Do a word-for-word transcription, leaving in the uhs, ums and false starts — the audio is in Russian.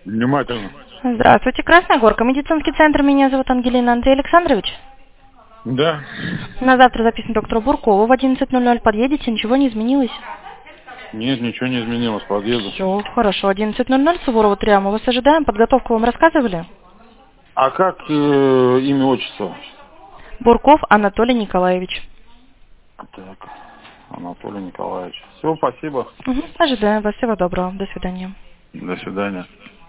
Внимательно. Здравствуйте, Красная Горка, медицинский центр. Меня зовут Ангелина. Андрей Александрович. Да. На завтра записан доктору Буркову в одиннадцать ноль ноль. Подъедете, ничего не изменилось? Нет, ничего не изменилось, подъеду. Все, хорошо. одиннадцать ноль ноль, Суворова три А. Мы вас ожидаем. Подготовку вам рассказывали? А как э, имя, отчество? Бурков Анатолий Николаевич. Так, Анатолий Николаевич. Все, спасибо. Угу, ожидаем вас. Всего доброго. До свидания. До свидания.